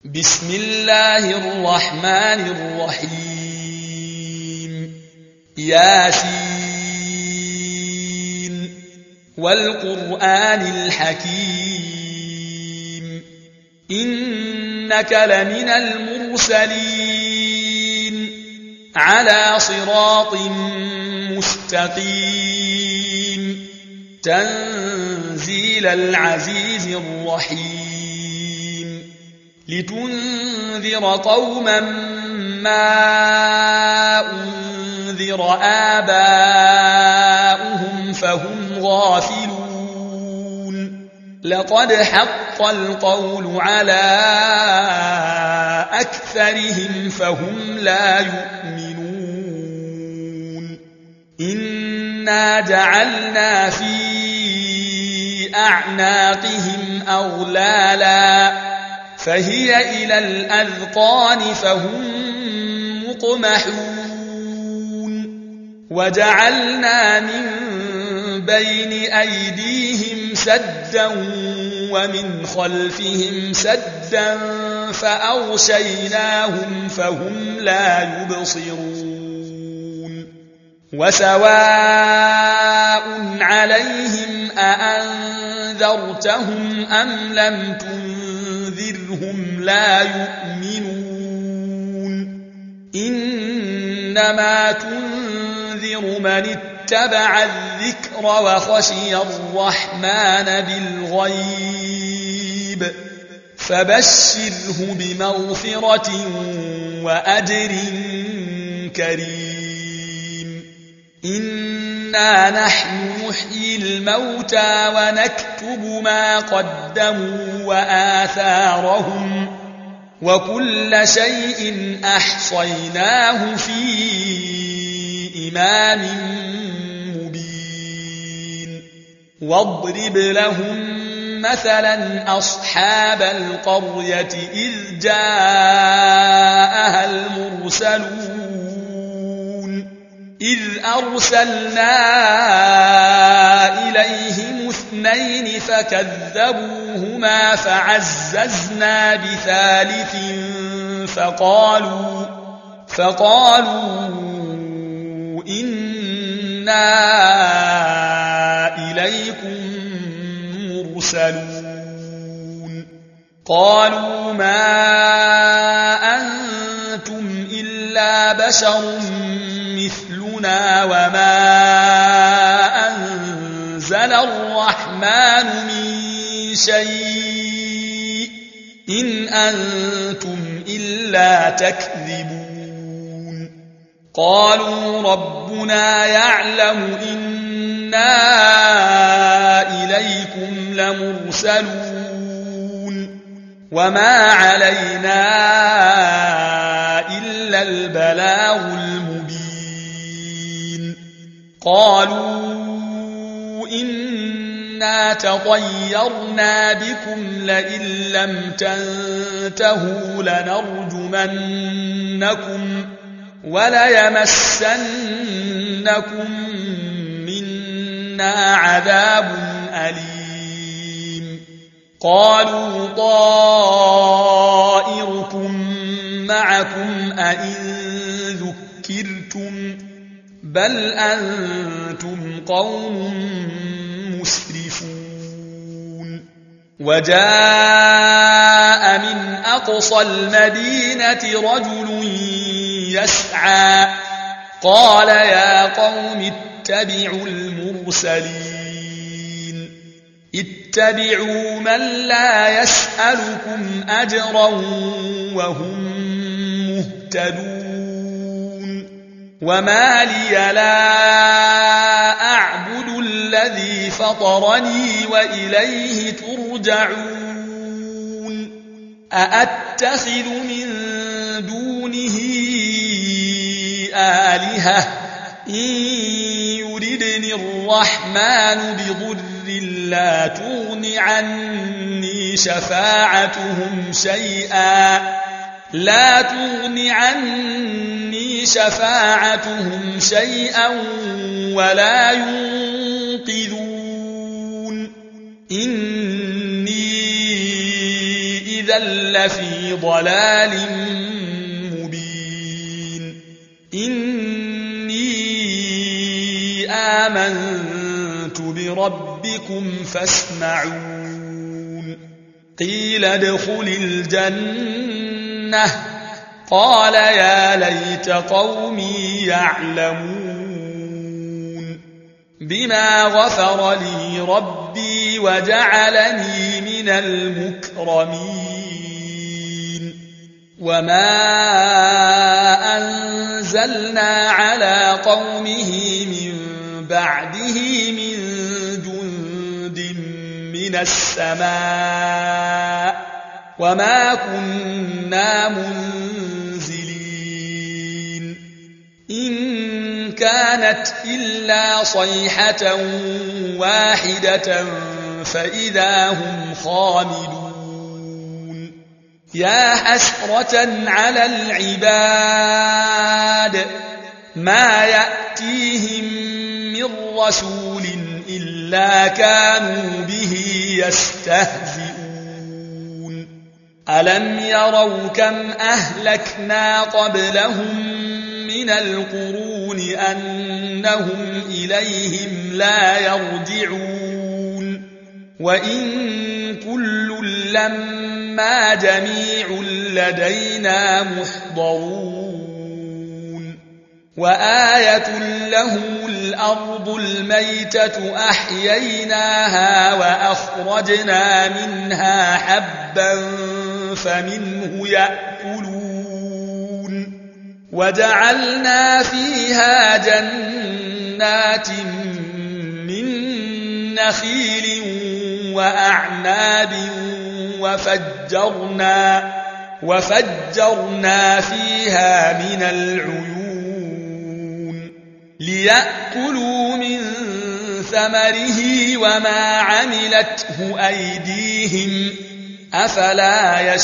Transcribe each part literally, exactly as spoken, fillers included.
بسم الله الرحمن الرحيم ياسين والقرآن الحكيم إنك لمن المرسلين على صراط مستقيم تنزيل العزيز الرحيم لتنذر قوما ما أنذر آباؤهم فهم غافلون لقد حق القول على أكثرهم فهم لا يؤمنون إنا جعلنا في أعناقهم أغلالا فهي إلى الأذقان فهم مقمحون وجعلنا من بين أيديهم سدا ومن خلفهم سدا فأغشيناهم فهم لا يبصرون وسواء عليهم أأنذرتهم أم لم تنذرهم لا يؤمنون إنما تنذر من اتبع الذكر وخشي الرحمن بالغيب فبشره بمغفرة وأجر كريم إنا نحن نحيي الموتى ونكتب ما قدموا وآثارهم وكل شيء أحصيناه في إمام مبين واضرب لهم مثلا أصحاب القرية إذ جاءها المرسلون إذ أرسلنا إليهم اثنين فكذبوهما فعززنا بثالث فقالوا فقالوا إنا إليكم مرسلون قالوا ما أنتم إلا بشر مثلنا وما أنزل الرحمن من شيء إن أنتم إلا تكذبون قالوا ربنا يعلم إنا إليكم لمرسلون وما علينا إلا البلاغ المبين قالوا إنا تطيرنا بكم لئن لم تنتهوا لنرجمنكم وليمسنكم منا عذاب أليم قالوا طائركم معكم أئن ذكرتم بل أنتم قوم مسرفون وجاء من أقصى المدينة رجل يسعى قال يا قوم اتبعوا المرسلين اتبعوا من لا يسألكم أجرا وهم مهتدون وما لي لا أعبد الذي فطرني وإليه ترجعون أأتخذ من دونه آلهة إن يردني الرحمن بضر لا تغن عني شفاعتهم شيئا لا تغن عني شفاعتهم شيئا ولا ينقذون إني إذا لفي ضلال مبين إني آمنت بربكم فاسمعون قيل ادخل الجنة قال يا ليت قومي يعلمون بما غفر لي ربي وجعلني من المكرمين وما أنزلنا على قومه من بعده من جند من السماء وما كنا منزلين إن كانت إلا صيحة واحدة فإذا هم خامدون يا حسرة على العباد ما يأتيهم من رسول إلا كانوا به يستهزئون ألم يروا كم أهلكنا قبلهم من القرون أنهم إليهم لا يرجعون وإن كل لما جميع لدينا محضرون وآية لهم الأرض الميتة أحييناها وأخرجنا منها حبا فمنه يأكلون وجعلنا فيها جنات من نخيل وأعناب وفجرنا, وفجرنا فيها من العيون ليأكلوا من ثمره وما عملته أيديهم أفلا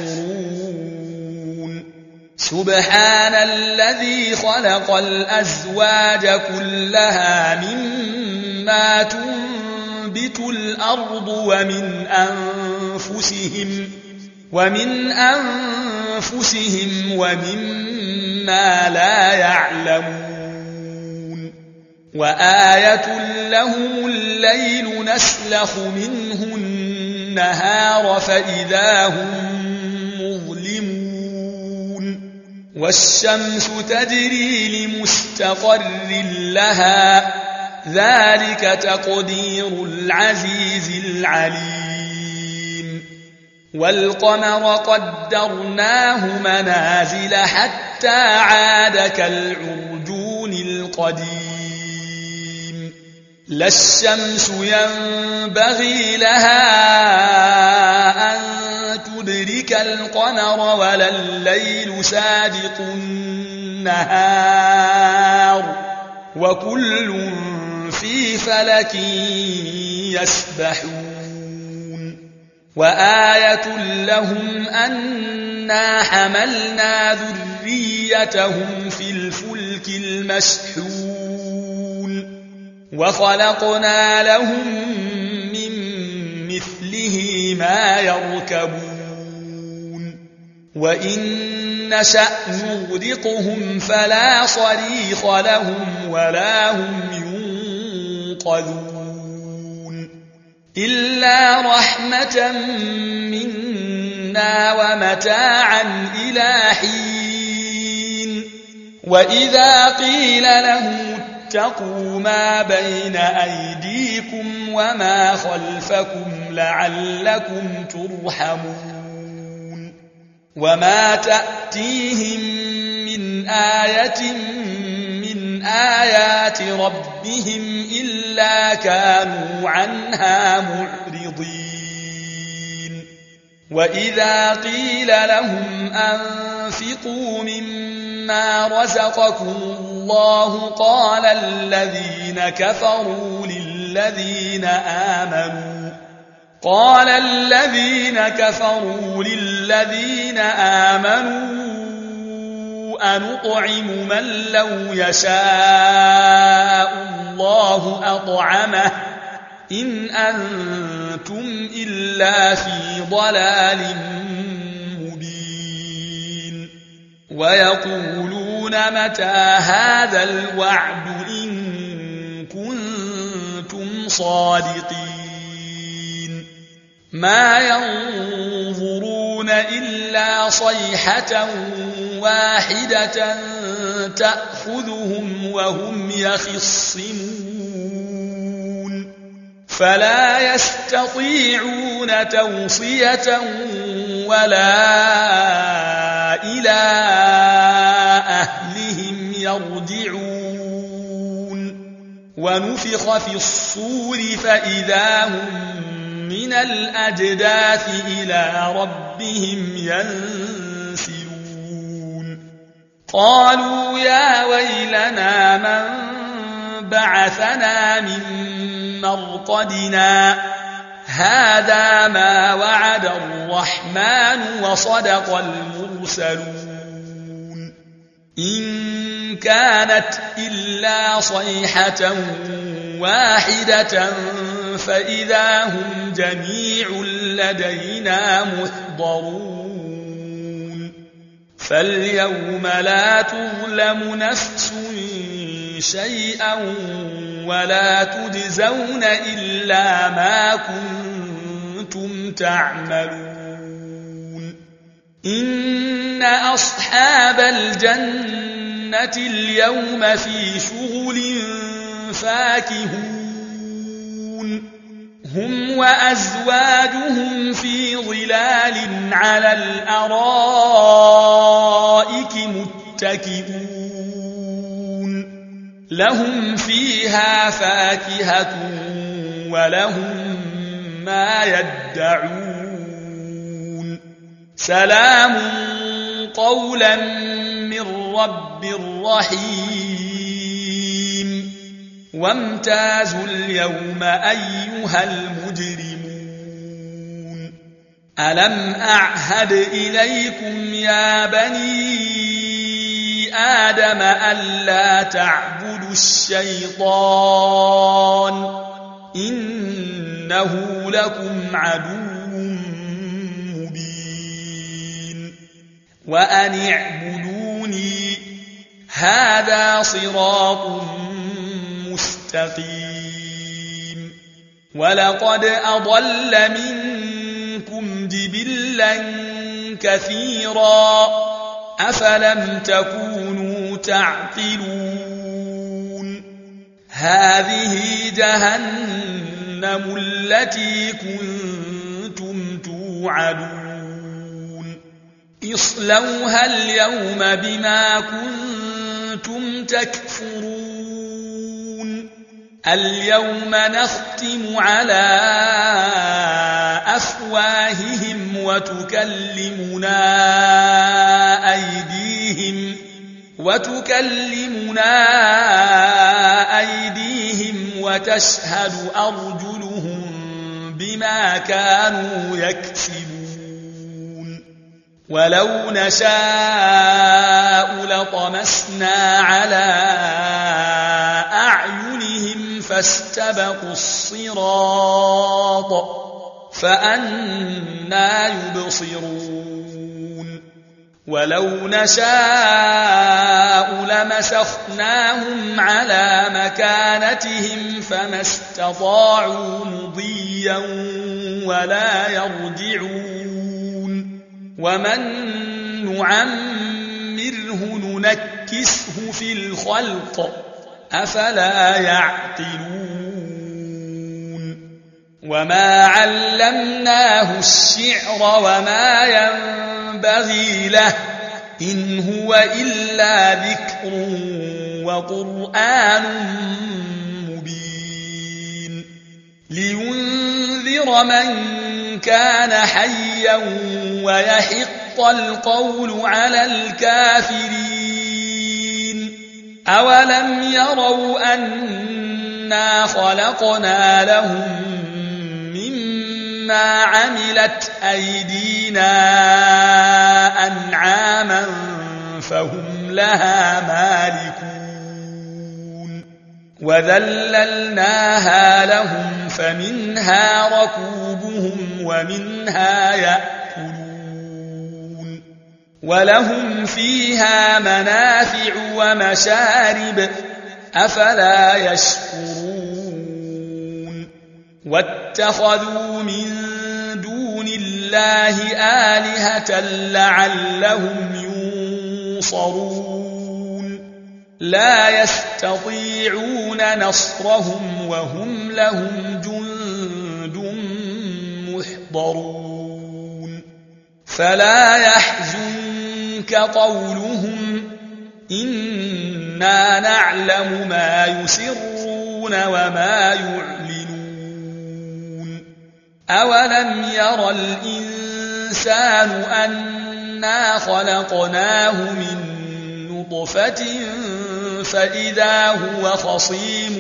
يشكرون سبحان الذي خلق الأزواج كلها مما تنبت الأرض ومن أنفسهم ومن أنفسهم ومما لا يعلمون وآية لهم الليل نسلخ منه النهار فإذا هم مظلمون والشمس تجري لمستقر لها ذلك تقدير العزيز العليم والقمر قدرناه منازل حتى عاد كالعرجون القديم لا الشمس ينبغي لها أن تدرك القمر ولا الليل سابق النهار وكل في فلك يسبحون وآية لهم أنا حملنا ذريتهم في الفلك المشحون وخلقنا لهم من مثله ما يركبون وإن نشأ نغرقهم فلا صريخ لهم ولا هم ينقذون إلا رحمة منا ومتاعا إلى حين وإذا قيل لهم اتقوا ما بين أيديكم وما خلفكم لعلكم ترحمون وما تأتيهم من آية من آيات ربهم إلا كانوا عنها معرضين وإذا قيل لهم أنفقوا مما رزقكم الله قال الذين كفروا للذين آمنوا قال الذين كفروا للذين آمنوا أنطعم من لو يشاء الله أطعمه إن أنتم إلا في ضلال ويقولون متى هذا الوعد إن كنتم صادقين ما ينظرون إلا صيحة واحدة تأخذهم وهم يخصمون فلا يستطيعون توصية ولا إلى أهلهم يرجعون ونفخ في الصور فإذا هم من الأجداث إلى ربهم ينسلون قالوا يا ويلنا من بعثنا من مرقدنا هذا ما وعد الرحمن وصدق المرسلون إن كانت إلا صيحة واحدة فإذا هم جميع لدينا محضرون فاليوم لا تظلم نفس شيئا ولا تجزون إلا ما كنتم تعملون إن أصحاب الجنة اليوم في شغل فاكهون هم وأزواجهم في ظلال على الأرائك متكئون لهم فيها فاكهة ولهم ما يدعون سلام قولا من رب رحيم وامتازوا اليوم أيها المجرمون ألم أعهد إليكم يا بني آدم ألا تعبدوا الشيطان إنه لكم عدو مبين وأن اعبدوني هذا صراط مستقيم ولقد أضل منكم جبلا كثيرا أفلم تكونوا تعقلون هذه جهنم التي كنتم توعدون اصلوها اليوم بما كنتم تكفرون اليوم نختم على أفواههم وتكلمنا أيديهم وتكلمنا أيديهم وتشهد أرجلهم بما كانوا يكسبون ولو نشاء لطمسنا على أعينهم فاستبقوا الصراط فأنى يبصرون ولو نشاء لمسخناهم على مكانتهم فما استطاعوا مضيا ولا يرجعون ومن نعمره ننكسه في الخلق أفلا يعقلون وما علمناه الشعر وما ينبغي له إن هو إلا ذكر وقرآن مبين لينذر من كان حيا ويحق القول على الكافرين أولم يروا أنا خلقنا لهم مما عملت أيدينا أنعاما فهم لها مالكون وذللناها لهم فمنها ركوبهم ومنها يأكلون ولهم فيها منافع ومشارب أفلا يشكرون واتخذوا من دون الله آلهة لعلهم ينصرون لا يستطيعون نصرهم وهم لهم جند محضرون فلا يحزنك قولهم إنا نعلم ما يسرون وما يعلنون أولم ير الإنسان أنا خلقناه من نطفة فإذا هو خصيم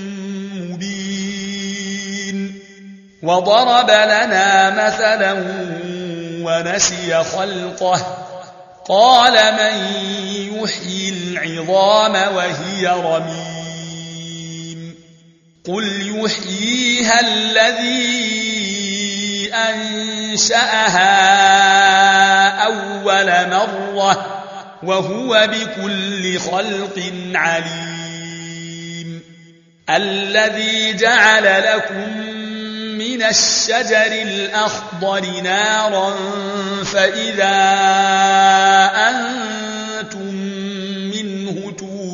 مبين وضرب لنا مثلا ونسي خلقه قال من يحيي العظام وهي رميم قل يحييها الذي أنشأها أول مرة وهو بكل خلق عليم الذي جعل لكم من الشجر الأخضر نارا فإذا أنتم منه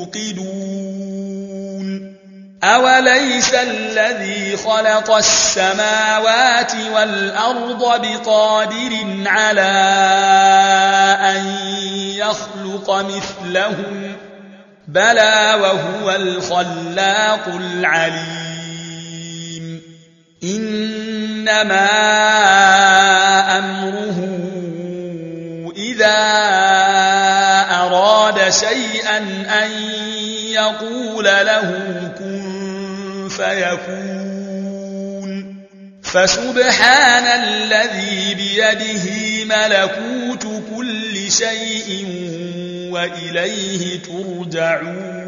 توقدون أوليس الذي خلق السماوات والأرض بقادر على أن يخلق مثلهم بلى وهو الخلاق العليم إنما أمره إذا أراد شيئا أن يقول له كن فيكون فسبحان الذي بيده ملكوت كل شيء وإليه ترجعون